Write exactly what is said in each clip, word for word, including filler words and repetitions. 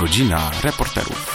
Godzina reporterów.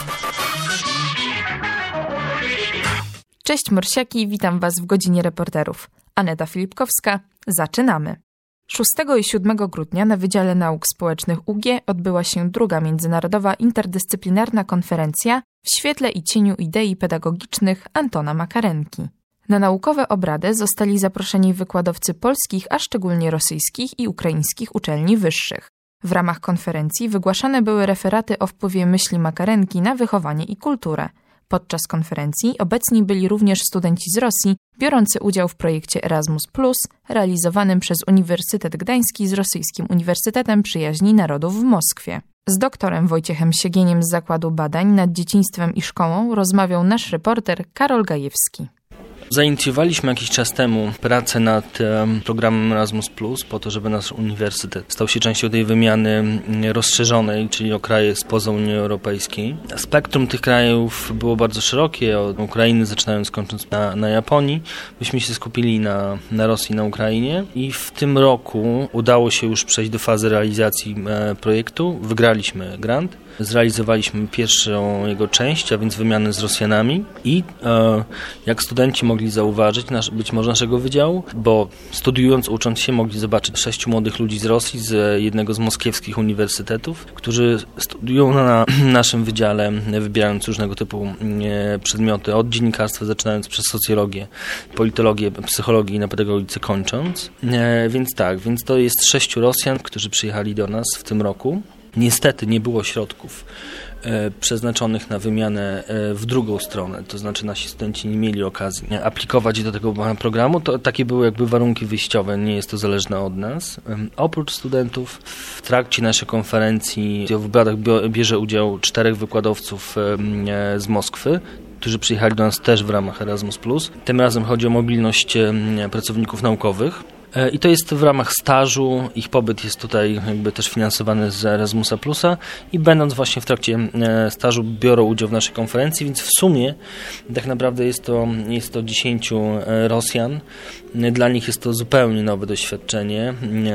Cześć morsiaki, witam Was w Godzinie Reporterów. Aneta Filipkowska, zaczynamy. szóstego i siódmego grudnia na Wydziale Nauk Społecznych U G odbyła się druga międzynarodowa interdyscyplinarna konferencja w świetle i cieniu idei pedagogicznych Antona Makarenki. Na naukowe obrady zostali zaproszeni wykładowcy polskich, a szczególnie rosyjskich i ukraińskich uczelni wyższych. W ramach konferencji wygłaszane były referaty o wpływie myśli Makarenki na wychowanie i kulturę. Podczas konferencji obecni byli również studenci z Rosji, biorący udział w projekcie Erasmus plus, realizowanym przez Uniwersytet Gdański z Rosyjskim Uniwersytetem Przyjaźni Narodów w Moskwie. Z doktorem Wojciechem Siegieniem z Zakładu Badań nad Dzieciństwem i Szkołą rozmawiał nasz reporter Karol Gajewski. Zainicjowaliśmy jakiś czas temu pracę nad um, programem Erasmus plus, po to, żeby nasz uniwersytet stał się częścią tej wymiany rozszerzonej, czyli o kraje spoza Unii Europejskiej. Spektrum tych krajów było bardzo szerokie, od Ukrainy zaczynając, kończąc na, na Japonii. Myśmy się skupili na, na Rosji, na Ukrainie i w tym roku udało się już przejść do fazy realizacji e, projektu. Wygraliśmy grant. Zrealizowaliśmy pierwszą jego część, a więc wymianę z Rosjanami i e, jak studenci mogli zauważyć, nasz, być może naszego wydziału, bo studiując, ucząc się, mogli zobaczyć sześciu młodych ludzi z Rosji, z jednego z moskiewskich uniwersytetów, którzy studiują na naszym wydziale, wybierając różnego typu e, przedmioty, od dziennikarstwa zaczynając przez socjologię, politologię, psychologię i na pedagogice kończąc. E, więc tak, więc to jest sześciu Rosjan, którzy przyjechali do nas w tym roku. Niestety nie było środków e, przeznaczonych na wymianę e, w drugą stronę, to znaczy nasi studenci nie mieli okazji aplikować do tego programu. To takie były jakby warunki wyjściowe, nie jest to zależne od nas. E, oprócz studentów w trakcie naszej konferencji w obradach bierze udział czterech wykładowców e, z Moskwy, którzy przyjechali do nas też w ramach Erasmus plus. Tym razem chodzi o mobilność e, pracowników naukowych. I to jest w ramach stażu, ich pobyt jest tutaj jakby też finansowany z Erasmusa Plusa i będąc właśnie w trakcie stażu biorą udział w naszej konferencji, więc w sumie tak naprawdę jest to, jest to dziesięciu Rosjan. Dla nich jest to zupełnie nowe doświadczenie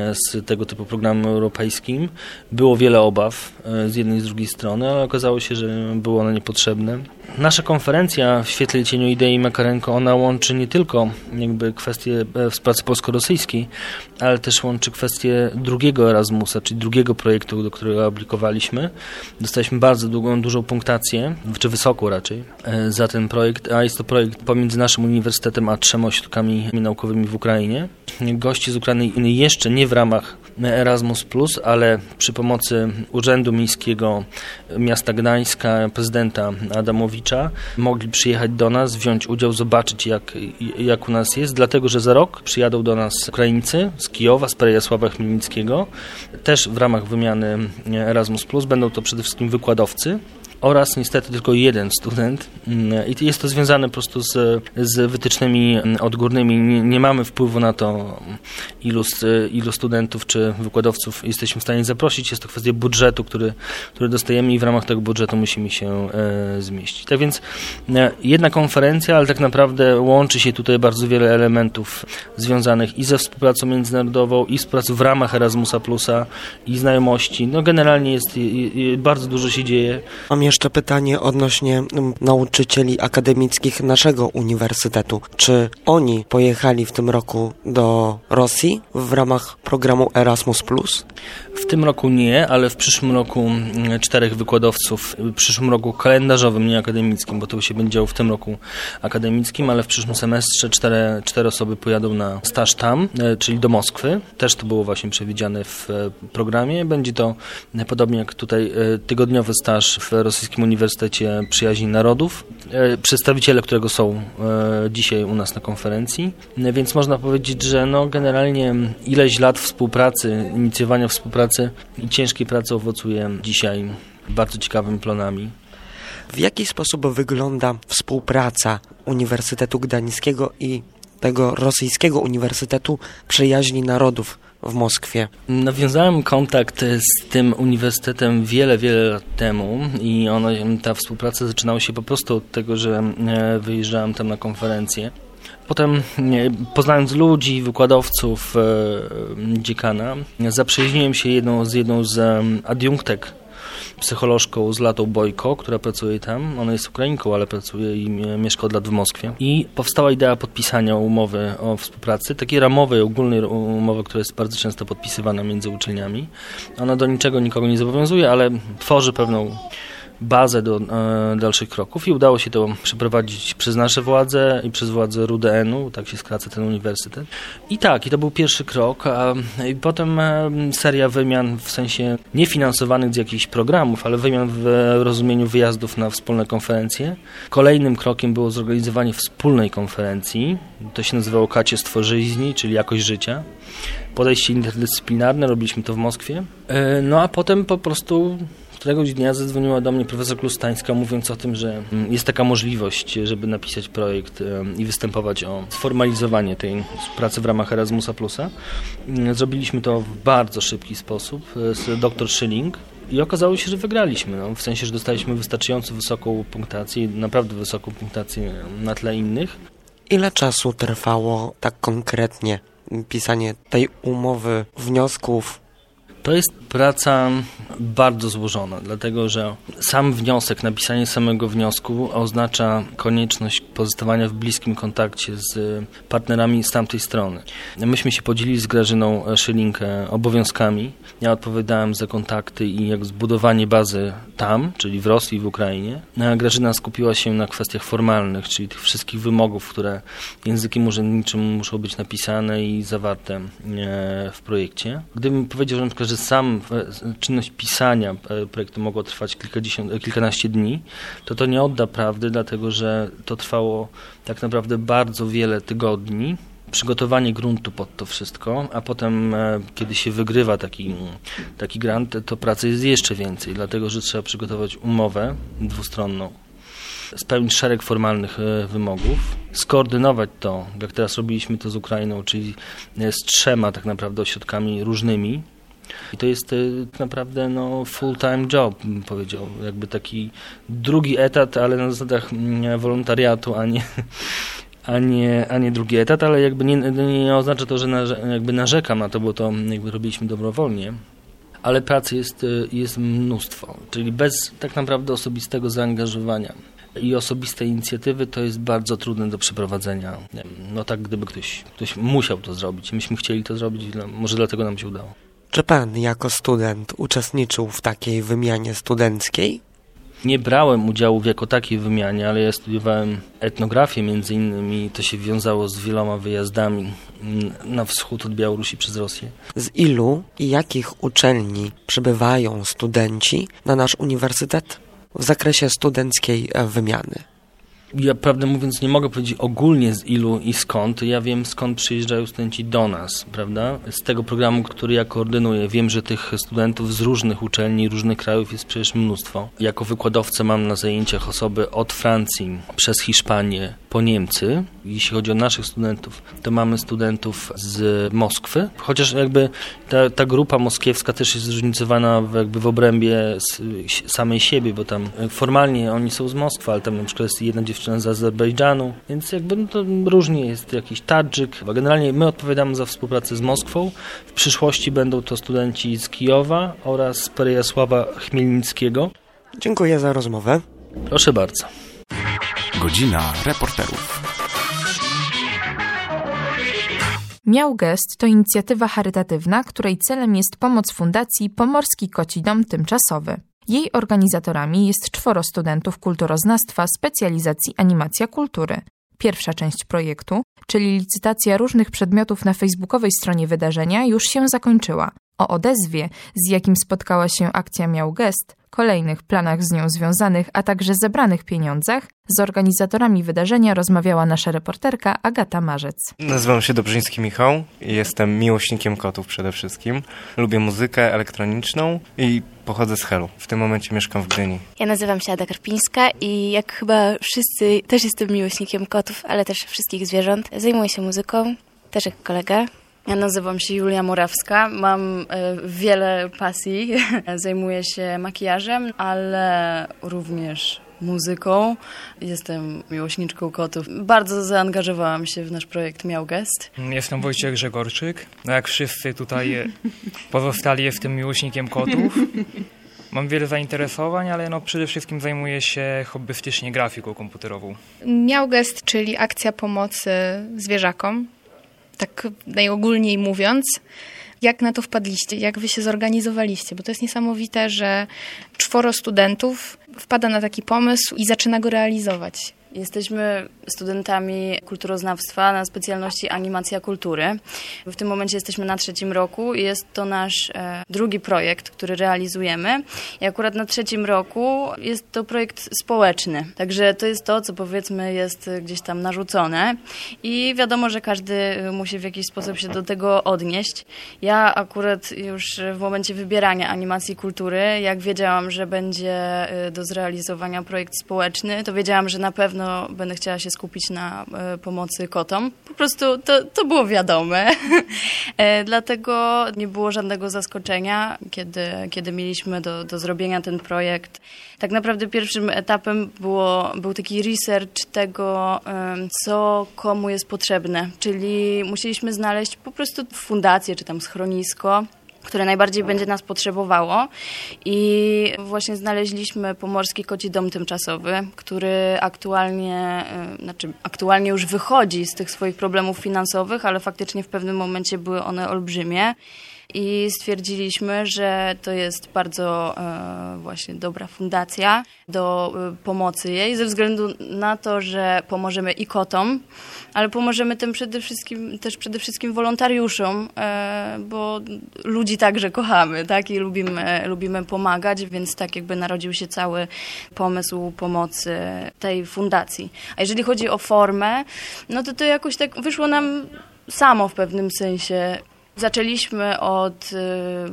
z tego typu programem europejskim. Było wiele obaw z jednej i z drugiej strony, ale okazało się, że było one niepotrzebne. Nasza konferencja w świetle i cieniu idei Makarenko, ona łączy nie tylko jakby kwestie współpracy polsko-rosyjskiej, ale też łączy kwestię drugiego Erasmusa, czyli drugiego projektu, do którego aplikowaliśmy. Dostaliśmy bardzo długą, dużą punktację, czy wysoką raczej, za ten projekt, a jest to projekt pomiędzy naszym uniwersytetem a trzema ośrodkami naukowymi w Ukrainie. Goście z Ukrainy jeszcze nie w ramach Erasmus plus, ale przy pomocy Urzędu Miejskiego Miasta Gdańska, prezydenta Adamowicza, mogli przyjechać do nas, wziąć udział, zobaczyć jak, jak u nas jest, dlatego że za rok przyjadą do nas Ukraińcy z Kijowa, z Perejasława Chmielnickiego, też w ramach wymiany Erasmus plus, będą to przede wszystkim wykładowcy oraz niestety tylko jeden student i jest to związane po prostu z, z wytycznymi odgórnymi. Nie, nie mamy wpływu na to, ilu, ilu studentów czy wykładowców jesteśmy w stanie zaprosić. Jest to kwestia budżetu, który, który dostajemy i w ramach tego budżetu musimy się e, zmieścić. Tak więc e, jedna konferencja, ale tak naprawdę łączy się tutaj bardzo wiele elementów związanych i ze współpracą międzynarodową, i współpracą w ramach Erasmusa Plusa, i znajomości. No generalnie jest i, i bardzo dużo się dzieje. Mam jeszcze pytanie odnośnie nauczycieli akademickich naszego uniwersytetu. Czy oni pojechali w tym roku do Rosji w ramach programu Erasmus plus? W tym roku nie, ale w przyszłym roku czterech wykładowców, w przyszłym roku kalendarzowym, nie akademickim, bo to się będzie działo w tym roku akademickim, ale w przyszłym semestrze cztery, cztery osoby pojadą na staż tam, czyli do Moskwy. Też to było właśnie przewidziane w programie. Będzie to podobnie jak tutaj tygodniowy staż w Rosyjskim Uniwersytecie Przyjaźni Narodów, przedstawiciele którego są dzisiaj u nas na konferencji. Więc można powiedzieć, że no generalnie ileś lat współpracy, inicjowania współpracy i ciężkiej pracy owocuje dzisiaj bardzo ciekawymi planami. W jaki sposób wygląda współpraca Uniwersytetu Gdańskiego i tego rosyjskiego Uniwersytetu Przyjaźni Narodów w Moskwie? Nawiązałem kontakt z tym uniwersytetem wiele, wiele lat temu i ono, ta współpraca zaczynała się po prostu od tego, że wyjeżdżałem tam na konferencję. Potem, poznając ludzi, wykładowców, dziekana, zaprzyjaźniłem się jedną z jedną z adiunktek psycholożką Zlatą Bojko, która pracuje tam. Ona jest Ukrainką, ale pracuje i mieszka od lat w Moskwie. I powstała idea podpisania umowy o współpracy, takiej ramowej, ogólnej umowy, która jest bardzo często podpisywana między uczelniami. Ona do niczego nikogo nie zobowiązuje, ale tworzy pewną bazę do e, dalszych kroków i udało się to przeprowadzić przez nasze władze i przez władze R U D N-u, tak się skraca ten uniwersytet. I tak, i to był pierwszy krok, a i potem e, seria wymian, w sensie niefinansowanych z jakichś programów, ale wymian w rozumieniu wyjazdów na wspólne konferencje. Kolejnym krokiem było zorganizowanie wspólnej konferencji, to się nazywało Kачество жизни, czyli jakość życia. Podejście interdyscyplinarne, robiliśmy to w Moskwie. E, no a potem po prostu któregoś dnia zadzwoniła do mnie profesor Klustańska, mówiąc o tym, że jest taka możliwość, żeby napisać projekt i występować o sformalizowanie tej pracy w ramach Erasmusa Plusa. Zrobiliśmy to w bardzo szybki sposób z doktor Schilling i okazało się, że wygraliśmy. No, w sensie, że dostaliśmy wystarczająco wysoką punktację, naprawdę wysoką punktację na tle innych. Ile czasu trwało tak konkretnie pisanie tej umowy, wniosków? To jest praca bardzo złożona, dlatego że sam wniosek, napisanie samego wniosku oznacza konieczność pozostawania w bliskim kontakcie z partnerami z tamtej strony. Myśmy się podzielili z Grażyną Schilling obowiązkami. Ja odpowiadałem za kontakty i jak zbudowanie bazy tam, czyli w Rosji i w Ukrainie. A Grażyna skupiła się na kwestiach formalnych, czyli tych wszystkich wymogów, które językiem urzędniczym muszą być napisane i zawarte w projekcie. Gdybym powiedział, że na przykład, że sam czynność pisania projektu mogła trwać kilkadziesiąt, kilkanaście dni, to to nie odda prawdy, dlatego że to trwało tak naprawdę bardzo wiele tygodni. Przygotowanie gruntu pod to wszystko, a potem kiedy się wygrywa taki, taki grant, to pracy jest jeszcze więcej, dlatego że trzeba przygotować umowę dwustronną, spełnić szereg formalnych wymogów, skoordynować to, jak teraz robiliśmy to z Ukrainą, czyli z trzema tak naprawdę ośrodkami różnymi. I to jest tak naprawdę no, full-time job, bym powiedział, jakby taki drugi etat, ale na zasadach wolontariatu, a nie, a nie, a nie drugi etat, ale jakby nie, nie oznacza to, że narze, jakby narzekam na to, bo to jakby robiliśmy dobrowolnie. Ale pracy jest, jest mnóstwo, czyli bez tak naprawdę osobistego zaangażowania i osobistej inicjatywy to jest bardzo trudne do przeprowadzenia. No tak, gdyby ktoś, ktoś musiał to zrobić. Myśmy chcieli to zrobić, no, może dlatego nam się udało. Czy pan jako student uczestniczył w takiej wymianie studenckiej? Nie brałem udziału w jako takiej wymianie, ale ja studiowałem etnografię między innymi. To się wiązało z wieloma wyjazdami na wschód od Białorusi przez Rosję. Z ilu i jakich uczelni przybywają studenci na nasz uniwersytet w zakresie studenckiej wymiany? Ja prawdę mówiąc nie mogę powiedzieć ogólnie z ilu i skąd. Ja wiem skąd przyjeżdżają studenci do nas, prawda? Z tego programu, który ja koordynuję, wiem, że tych studentów z różnych uczelni, różnych krajów jest przecież mnóstwo. Jako wykładowcę mam na zajęciach osoby od Francji przez Hiszpanię po Niemcy. Jeśli chodzi o naszych studentów, to mamy studentów z Moskwy. Chociaż jakby ta, ta grupa moskiewska też jest zróżnicowana w, jakby w obrębie samej siebie, bo tam formalnie oni są z Moskwy, ale tam na przykład jest jedna dziewczyna z Azerbejdżanu, więc jakby no to różnie jest jakiś Tadżyk. Generalnie my odpowiadamy za współpracę z Moskwą. W przyszłości będą to studenci z Kijowa oraz z Perejasława Chmielnickiego. Dziękuję za rozmowę. Proszę bardzo. Godzina reporterów. Miał Gest to inicjatywa charytatywna, której celem jest pomoc Fundacji Pomorski Koci Dom Tymczasowy. Jej organizatorami jest czworo studentów kulturoznawstwa specjalizacji animacja kultury. Pierwsza część projektu, czyli licytacja różnych przedmiotów na facebookowej stronie wydarzenia, już się zakończyła. O odezwie, z jakim spotkała się akcja Miał Gest, kolejnych planach z nią związanych, a także zebranych pieniądzach, z organizatorami wydarzenia rozmawiała nasza reporterka Agata Marzec. Nazywam się Dobrzyński Michał i jestem miłośnikiem kotów przede wszystkim. Lubię muzykę elektroniczną i pochodzę z Helu. W tym momencie mieszkam w Gdyni. Ja nazywam się Ada Karpińska i jak chyba wszyscy też jestem miłośnikiem kotów, ale też wszystkich zwierząt. Zajmuję się muzyką, też jak kolega. Ja nazywam się Julia Morawska, mam y, wiele pasji, zajmuję się makijażem, ale również muzyką. Jestem miłośniczką kotów. Bardzo zaangażowałam się w nasz projekt Miał Gest. Jestem Wojciech Grzegorczyk. No jak wszyscy tutaj pozostali, jestem miłośnikiem kotów. Mam wiele zainteresowań, ale no przede wszystkim zajmuję się hobbystycznie grafiką komputerową. Miałgest, czyli akcja pomocy zwierzakom, tak najogólniej mówiąc. Jak na to wpadliście? Jak wy się zorganizowaliście? Bo to jest niesamowite, że czworo studentów wpada na taki pomysł i zaczyna go realizować. Jesteśmy studentami kulturoznawstwa na specjalności animacja kultury. W tym momencie jesteśmy na trzecim roku i jest to nasz e, drugi projekt, który realizujemy. I akurat na trzecim roku jest to projekt społeczny. Także to jest to, co powiedzmy jest gdzieś tam narzucone i wiadomo, że każdy musi w jakiś sposób się do tego odnieść. Ja akurat już w momencie wybierania animacji kultury, jak wiedziałam, że będzie do zrealizowania projekt społeczny, to wiedziałam, że na pewno No, będę chciała się skupić na e, pomocy kotom. Po prostu to, to było wiadome. e, dlatego nie było żadnego zaskoczenia, kiedy, kiedy mieliśmy do, do zrobienia ten projekt. Tak naprawdę pierwszym etapem było, był taki research tego, e, co komu jest potrzebne. Czyli musieliśmy znaleźć po prostu fundację, czy tam schronisko, które najbardziej będzie nas potrzebowało i właśnie znaleźliśmy Pomorski Koci Dom Tymczasowy, który aktualnie, znaczy aktualnie już wychodzi z tych swoich problemów finansowych, ale faktycznie w pewnym momencie były one olbrzymie. I stwierdziliśmy, że to jest bardzo e, właśnie dobra fundacja do e, pomocy jej, ze względu na to, że pomożemy i kotom, ale pomożemy tym przede wszystkim, też przede wszystkim wolontariuszom, e, bo ludzi także kochamy, tak? I lubimy, lubimy pomagać, więc tak jakby narodził się cały pomysł pomocy tej fundacji. A jeżeli chodzi o formę, no to to jakoś tak wyszło nam samo w pewnym sensie. Zaczęliśmy od y,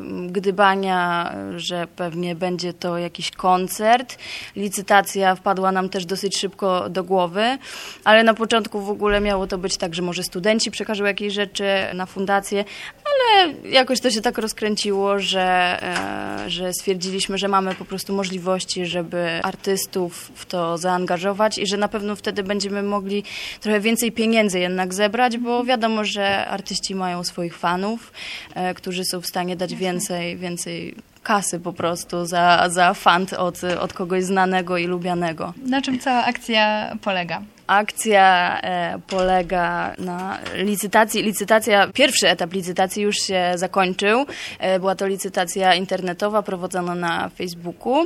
gdybania, że pewnie będzie to jakiś koncert. Licytacja wpadła nam też dosyć szybko do głowy, ale na początku w ogóle miało to być tak, że może studenci przekażą jakieś rzeczy na fundację, ale jakoś to się tak rozkręciło, że, e, że stwierdziliśmy, że mamy po prostu możliwości, żeby artystów w to zaangażować i że na pewno wtedy będziemy mogli trochę więcej pieniędzy jednak zebrać, bo wiadomo, że artyści mają swoich fanów, e, którzy są w stanie dać więcej, więcej kasy po prostu za, za fant od, od kogoś znanego i lubianego. Na czym cała akcja polega? Akcja e, polega na licytacji. Licytacja, pierwszy etap licytacji już się zakończył. E, była to licytacja internetowa prowadzona na Facebooku.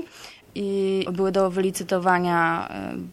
I były do wylicytowania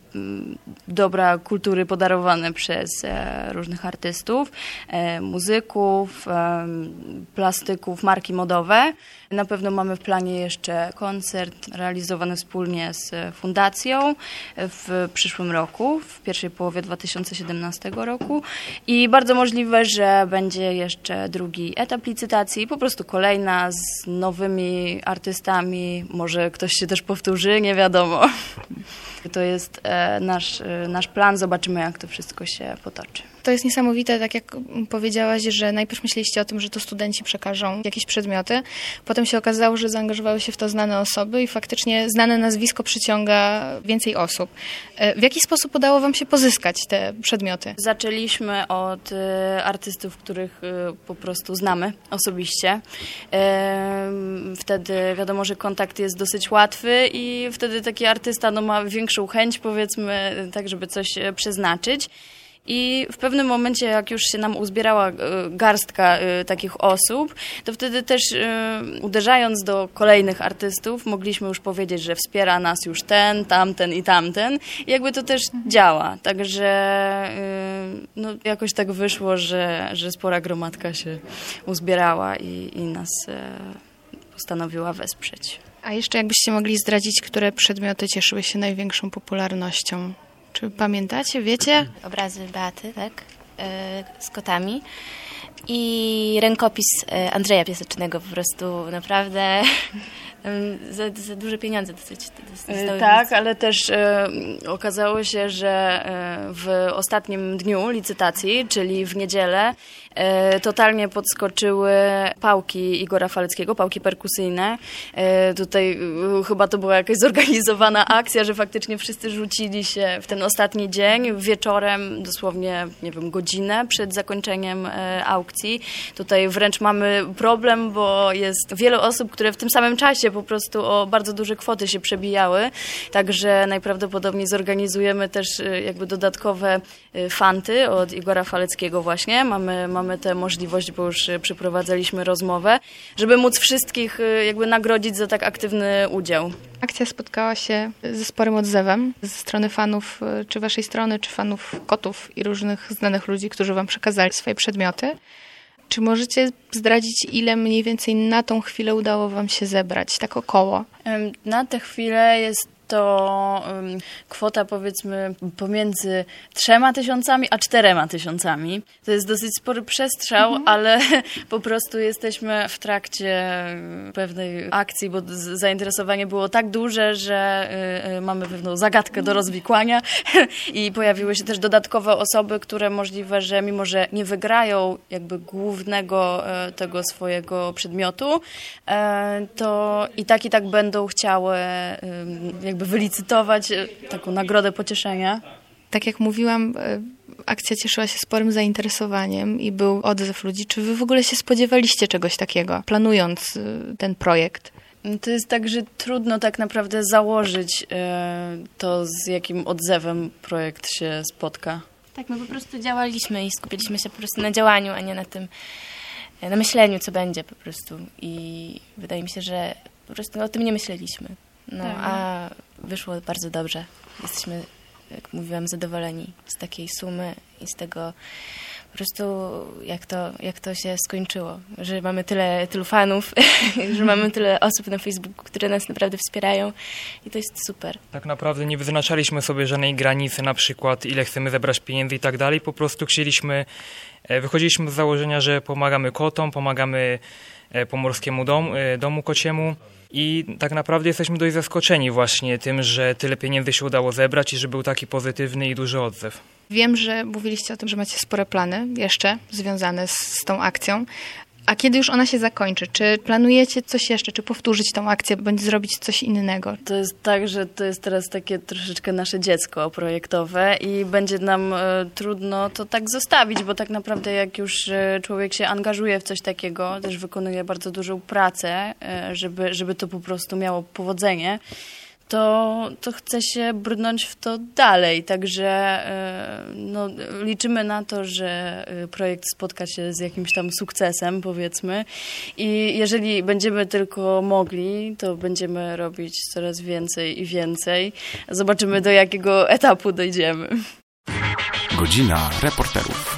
dobra kultury podarowane przez różnych artystów, muzyków, plastyków, marki modowe. Na pewno mamy w planie jeszcze koncert realizowany wspólnie z fundacją w przyszłym roku, w pierwszej połowie dwa tysiące siedemnastego roku. I bardzo możliwe, że będzie jeszcze drugi etap licytacji, po prostu kolejna z nowymi artystami. Może ktoś się też powtórzy, nie wiadomo. To jest e, nasz, e, nasz plan, zobaczymy, jak to wszystko się potoczy. To jest niesamowite, tak jak powiedziałaś, że najpierw myśleliście o tym, że to studenci przekażą jakieś przedmioty, potem się okazało, że zaangażowały się w to znane osoby i faktycznie znane nazwisko przyciąga więcej osób. W jaki sposób udało wam się pozyskać te przedmioty? Zaczęliśmy od e, artystów, których e, po prostu znamy osobiście. E, wtedy wiadomo, że kontakt jest dosyć łatwy i wtedy taki artysta no, ma większą chęć, powiedzmy, tak żeby coś przeznaczyć. I w pewnym momencie, jak już się nam uzbierała garstka takich osób, to wtedy też uderzając do kolejnych artystów, mogliśmy już powiedzieć, że wspiera nas już ten, tamten i tamten. I jakby to też działa. Także no, jakoś tak wyszło, że, że spora gromadka się uzbierała i, i nas postanowiła wesprzeć. A jeszcze jakbyście mogli zdradzić, które przedmioty cieszyły się największą popularnością? Czy pamiętacie, wiecie? Obrazy Beaty, tak, z kotami i rękopis Andrzeja Piasecznego, po prostu naprawdę za, za duże pieniądze dosyć. dosyć tak, ale też e, okazało się, że e, w ostatnim dniu licytacji, czyli w niedzielę, e, totalnie podskoczyły pałki Igora Faleckiego, pałki perkusyjne. E, tutaj e, chyba to była jakaś zorganizowana akcja, że faktycznie wszyscy rzucili się w ten ostatni dzień, wieczorem, dosłownie, nie wiem, godzinę przed zakończeniem e, aukcji. Tutaj wręcz mamy problem, bo jest wiele osób, które w tym samym czasie po prostu o bardzo duże kwoty się przebijały, także najprawdopodobniej zorganizujemy też jakby dodatkowe fanty od Igora Faleckiego właśnie. Mamy, mamy tę możliwość, bo już przeprowadzaliśmy rozmowę, żeby móc wszystkich jakby nagrodzić za tak aktywny udział. Akcja spotkała się ze sporym odzewem ze strony fanów, czy waszej strony, czy fanów kotów i różnych znanych ludzi, którzy wam przekazali swoje przedmioty. Czy możecie zdradzić, ile mniej więcej na tą chwilę udało wam się zebrać, tak około? Na tę chwilę jest to um, kwota powiedzmy pomiędzy trzema tysiącami a czterema tysiącami. To jest dosyć spory przestrzał, mhm. ale po prostu jesteśmy w trakcie pewnej akcji, bo zainteresowanie było tak duże, że y, y, mamy pewną zagadkę do rozwikłania i pojawiły się też dodatkowe osoby, które możliwe, że mimo, że nie wygrają jakby głównego y, tego swojego przedmiotu, y, to i tak i tak będą chciały y, jakby wylicytować taką nagrodę pocieszenia. Tak jak mówiłam, akcja cieszyła się sporym zainteresowaniem i był odzew ludzi. Czy wy w ogóle się spodziewaliście czegoś takiego, planując ten projekt? To jest tak, że trudno tak naprawdę założyć to, z jakim odzewem projekt się spotka. Tak, my po prostu działaliśmy i skupiliśmy się po prostu na działaniu, a nie na tym, na myśleniu, co będzie po prostu. I wydaje mi się, że po prostu o tym nie myśleliśmy. No, tak. A wyszło bardzo dobrze. Jesteśmy, jak mówiłam, zadowoleni z takiej sumy i z tego po prostu, jak to, jak to się skończyło. Że mamy tyle, tylu fanów, że mamy tyle osób na Facebooku, które nas naprawdę wspierają i to jest super. Tak naprawdę nie wyznaczaliśmy sobie żadnej granicy, na przykład ile chcemy zebrać pieniędzy i tak dalej. Po prostu chcieliśmy, wychodziliśmy z założenia, że pomagamy kotom, pomagamy Pomorskiemu dom, domu kociemu. I tak naprawdę jesteśmy dość zaskoczeni właśnie tym, że tyle pieniędzy się udało zebrać i że był taki pozytywny i duży odzew. Wiem, że mówiliście o tym, że macie spore plany jeszcze związane z, z tą akcją. A kiedy już ona się zakończy? Czy planujecie coś jeszcze? Czy powtórzyć tą akcję, bądź zrobić coś innego? To jest tak, że to jest teraz takie troszeczkę nasze dziecko projektowe i będzie nam e, trudno to tak zostawić, bo tak naprawdę jak już e, człowiek się angażuje w coś takiego, też wykonuje bardzo dużą pracę, e, żeby, żeby to po prostu miało powodzenie, to, to chce się brnąć w to dalej. Także no, liczymy na to, że projekt spotka się z jakimś tam sukcesem, powiedzmy. I jeżeli będziemy tylko mogli, to będziemy robić coraz więcej i więcej. Zobaczymy, do jakiego etapu dojdziemy. Godzina reporterów.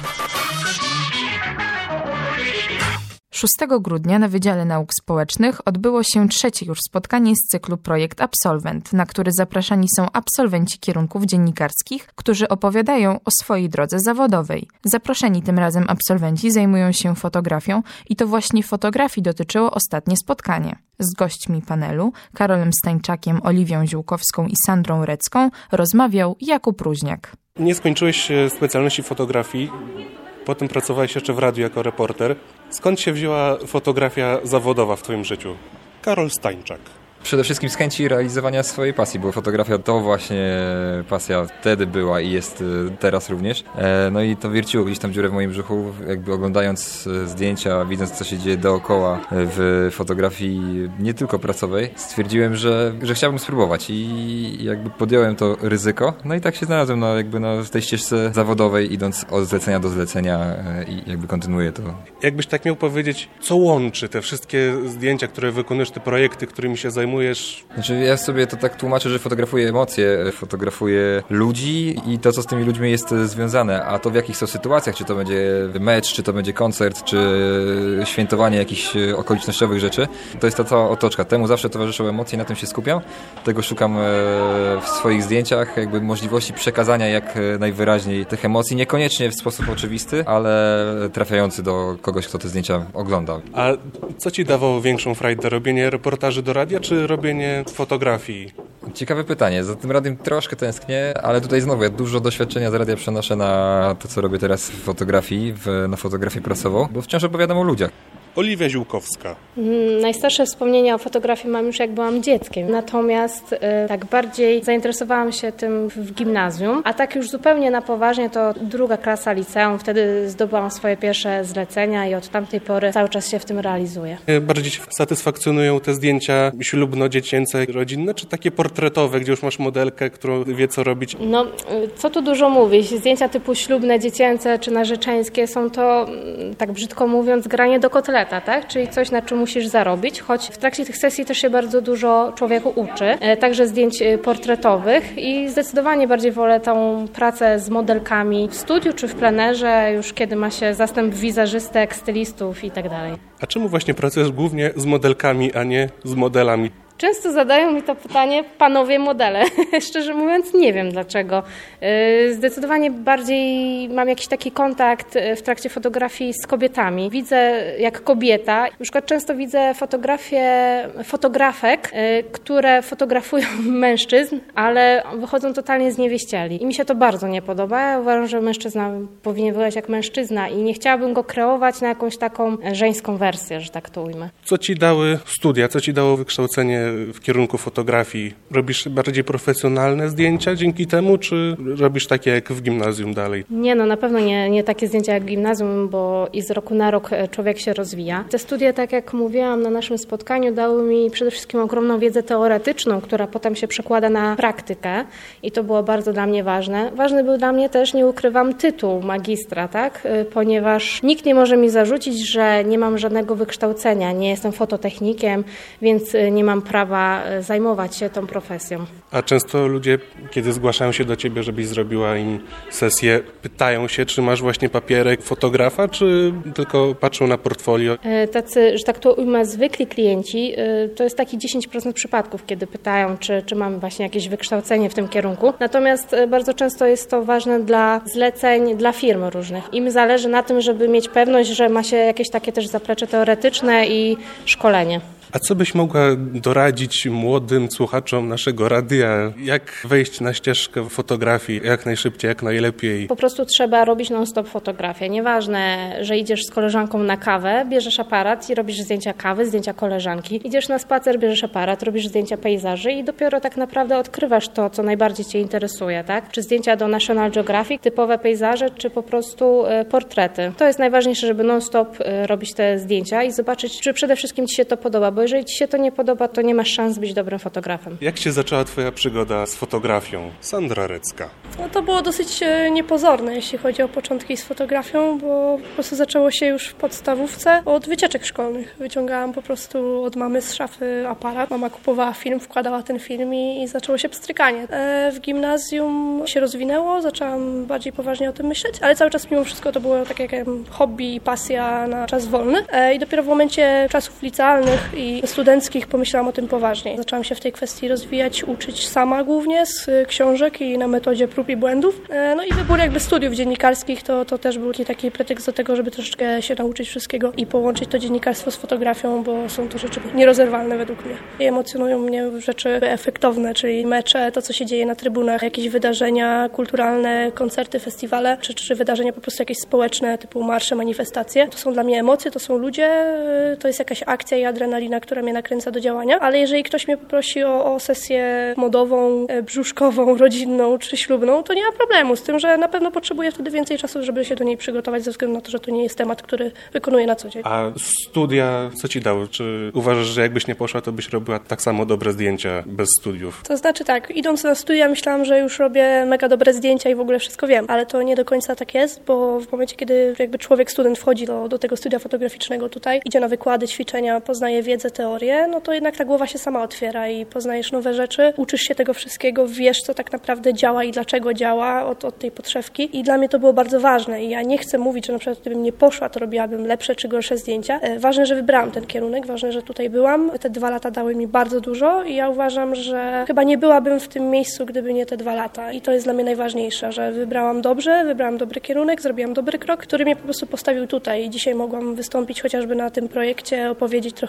szóstego grudnia na Wydziale Nauk Społecznych odbyło się trzecie już spotkanie z cyklu Projekt Absolwent, na który zapraszani są absolwenci kierunków dziennikarskich, którzy opowiadają o swojej drodze zawodowej. Zaproszeni tym razem absolwenci zajmują się fotografią i to właśnie fotografii dotyczyło ostatnie spotkanie. Z gośćmi panelu, Karolem Stańczakiem, Oliwią Ziółkowską i Sandrą Recką, rozmawiał Jakub Ruźniak. Nie skończyłeś specjalności fotografii. Potem pracowałeś jeszcze w radiu jako reporter. Skąd się wzięła fotografia zawodowa w twoim życiu? Karol Stańczak. Przede wszystkim z chęci realizowania swojej pasji, bo fotografia to właśnie pasja wtedy była i jest teraz również. No i to wierciło gdzieś tam dziurę w moim brzuchu, jakby oglądając zdjęcia, widząc co się dzieje dookoła w fotografii nie tylko pracowej, stwierdziłem, że, że chciałbym spróbować i jakby podjąłem to ryzyko. No i tak się znalazłem no, jakby no, w tej ścieżce zawodowej, idąc od zlecenia do zlecenia i jakby kontynuuję to. Jakbyś tak miał powiedzieć, co łączy te wszystkie zdjęcia, które wykonujesz, te projekty, którymi się zajmujesz? Znaczy ja sobie to tak tłumaczę, że fotografuję emocje, fotografuję ludzi i to, co z tymi ludźmi jest związane, a to w jakich są sytuacjach, czy to będzie mecz, czy to będzie koncert, czy świętowanie jakichś okolicznościowych rzeczy, to jest ta cała otoczka. Temu zawsze towarzyszą emocje, na tym się skupiam. Tego szukam w swoich zdjęciach, jakby możliwości przekazania jak najwyraźniej tych emocji, niekoniecznie w sposób oczywisty, ale trafiający do kogoś, kto te zdjęcia ogląda. A co ci dawało większą frajdę? Robienie reportaży do radia, czy robienie fotografii? Ciekawe pytanie. Za tym radiem troszkę tęsknię, ale tutaj znowu ja dużo doświadczenia z radia przenoszę na to, co robię teraz w fotografii, w, na fotografię prasową, bo wciąż opowiadam o ludziach. Oliwia Ziółkowska. Hmm, najstarsze wspomnienia o fotografii mam już jak byłam dzieckiem. Natomiast y, tak bardziej zainteresowałam się tym w gimnazjum, a tak już zupełnie na poważnie to druga klasa liceum. Wtedy zdobyłam swoje pierwsze zlecenia i od tamtej pory cały czas się w tym realizuję. Bardziej Cię satysfakcjonują te zdjęcia ślubno-dziecięce, rodzinne, czy takie portretowe, gdzie już masz modelkę, którą wie co robić? No, co tu dużo mówić. Zdjęcia typu ślubne, dziecięce czy narzeczeńskie są to, tak brzydko mówiąc, granie do kotleta. Tak? Czyli coś, na czym musisz zarobić, choć w trakcie tych sesji też się bardzo dużo człowieku uczy, także zdjęć portretowych i zdecydowanie bardziej wolę tą pracę z modelkami w studiu czy w plenerze, już kiedy ma się zastęp wizerzystek, stylistów i tak dalej. A czemu właśnie pracujesz głównie z modelkami, a nie z modelami? Często zadają mi to pytanie panowie modele. Szczerze mówiąc nie wiem dlaczego. Zdecydowanie bardziej mam jakiś taki kontakt w trakcie fotografii z kobietami. Widzę jak kobieta. Na przykład często widzę fotografie fotografek, które fotografują mężczyzn, ale wychodzą totalnie zniewieściali. I mi się to bardzo nie podoba. Ja uważam, że mężczyzna powinien wyglądać jak mężczyzna i nie chciałabym go kreować na jakąś taką żeńską wersję, że tak to ujmę. Co ci dały studia? Co ci dało wykształcenie w kierunku fotografii? Robisz bardziej profesjonalne zdjęcia dzięki temu, czy robisz takie jak w gimnazjum dalej? Nie, no na pewno nie, nie takie zdjęcia jak w gimnazjum, bo i z roku na rok człowiek się rozwija. Te studia, tak jak mówiłam na naszym spotkaniu, dały mi przede wszystkim ogromną wiedzę teoretyczną, która potem się przekłada na praktykę i to było bardzo dla mnie ważne. Ważny był dla mnie też, nie ukrywam, tytuł magistra, tak? Ponieważ nikt nie może mi zarzucić, że nie mam żadnego wykształcenia, nie jestem fototechnikiem, więc nie mam prawa zajmować się tą profesją. A często ludzie, kiedy zgłaszają się do ciebie, żebyś zrobiła im sesję, pytają się, czy masz właśnie papierek fotografa, czy tylko patrzą na portfolio? Tacy, że tak to ujmę, zwykli klienci, to jest taki dziesięć procent przypadków, kiedy pytają, czy, czy mamy właśnie jakieś wykształcenie w tym kierunku. Natomiast bardzo często jest to ważne dla zleceń, dla firm różnych. Im zależy na tym, żeby mieć pewność, że ma się jakieś takie też zaplecze teoretyczne i szkolenie. A co byś mogła doradzić młodym słuchaczom naszego radia? Jak wejść na ścieżkę fotografii jak najszybciej, jak najlepiej? Po prostu trzeba robić non-stop fotografię. Nieważne, że idziesz z koleżanką na kawę, bierzesz aparat i robisz zdjęcia kawy, zdjęcia koleżanki. Idziesz na spacer, bierzesz aparat, robisz zdjęcia pejzaży i dopiero tak naprawdę odkrywasz to, co najbardziej cię interesuje, tak? Czy zdjęcia do National Geographic, typowe pejzaże, czy po prostu y, portrety. To jest najważniejsze, żeby non-stop y, robić te zdjęcia i zobaczyć, czy przede wszystkim ci się to podoba, bo jeżeli ci się to nie podoba, to nie masz szans być dobrym fotografem. Jak się zaczęła twoja przygoda z fotografią? Sandra Recka. No to było dosyć niepozorne, jeśli chodzi o początki z fotografią, bo po prostu zaczęło się już w podstawówce od wycieczek szkolnych. Wyciągałam po prostu od mamy z szafy aparat. Mama kupowała film, wkładała ten film i, i zaczęło się pstrykanie. E, w gimnazjum się rozwinęło, zaczęłam bardziej poważnie o tym myśleć, ale cały czas mimo wszystko to było takie jak hobby i pasja na czas wolny. E, I dopiero w momencie czasów licealnych i studenckich pomyślałam o tym poważnie. Zaczęłam się w tej kwestii rozwijać, uczyć sama głównie z książek i na metodzie prób i błędów. No i wybór jakby studiów dziennikarskich to, to też był taki pretekst do tego, żeby troszeczkę się nauczyć wszystkiego i połączyć to dziennikarstwo z fotografią, bo są to rzeczy nierozerwalne według mnie. I emocjonują mnie rzeczy efektowne, czyli mecze, to co się dzieje na trybunach, jakieś wydarzenia kulturalne, koncerty, festiwale, czy, czy wydarzenia po prostu jakieś społeczne, typu marsze, manifestacje. To są dla mnie emocje, to są ludzie, to jest jakaś akcja i adrenalina, która mnie nakręca do działania, ale jeżeli ktoś mnie poprosi o, o sesję modową, brzuszkową, rodzinną czy ślubną, to nie ma problemu z tym, że na pewno potrzebuję wtedy więcej czasu, żeby się do niej przygotować, ze względu na to, że to nie jest temat, który wykonuję na co dzień. A studia co ci dały? Czy uważasz, że jakbyś nie poszła, to byś robiła tak samo dobre zdjęcia bez studiów? To znaczy tak, idąc na studia myślałam, że już robię mega dobre zdjęcia i w ogóle wszystko wiem, ale to nie do końca tak jest, bo w momencie, kiedy jakby człowiek, student wchodzi do, do tego studia fotograficznego tutaj, idzie na wykłady, ćwiczenia, poznaje wiedzę, teorię, no to jednak ta głowa się sama otwiera i poznajesz nowe rzeczy, uczysz się tego wszystkiego, wiesz, co tak naprawdę działa i dlaczego działa od, od tej podszewki i dla mnie to było bardzo ważne i ja nie chcę mówić, że na przykład gdybym nie poszła, to robiłabym lepsze czy gorsze zdjęcia. Ważne, że wybrałam ten kierunek, ważne, że tutaj byłam. Te dwa lata dały mi bardzo dużo i ja uważam, że chyba nie byłabym w tym miejscu, gdyby nie te dwa lata i to jest dla mnie najważniejsze, że wybrałam dobrze, wybrałam dobry kierunek, zrobiłam dobry krok, który mnie po prostu postawił tutaj i dzisiaj mogłam wystąpić chociażby na tym projekcie, opowiedzieć trochę o sobie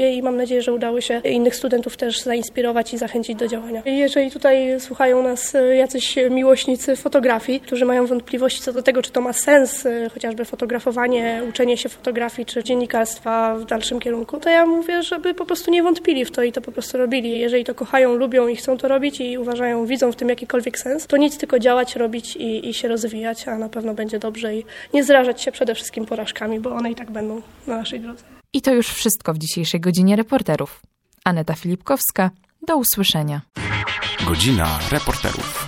lubię i mam nadzieję, że udało się innych studentów też zainspirować i zachęcić do działania. Jeżeli tutaj słuchają nas jacyś miłośnicy fotografii, którzy mają wątpliwości co do tego, czy to ma sens, chociażby fotografowanie, uczenie się fotografii czy dziennikarstwa w dalszym kierunku, to ja mówię, żeby po prostu nie wątpili w to i to po prostu robili. Jeżeli to kochają, lubią i chcą to robić i uważają, widzą w tym jakikolwiek sens, to nic, tylko działać, robić i, i się rozwijać, a na pewno będzie dobrze i nie zrażać się przede wszystkim porażkami, bo one i tak będą na naszej drodze. I to już wszystko w dzisiejszej Godzinie Reporterów. Aneta Filipkowska, do usłyszenia. Godzina Reporterów.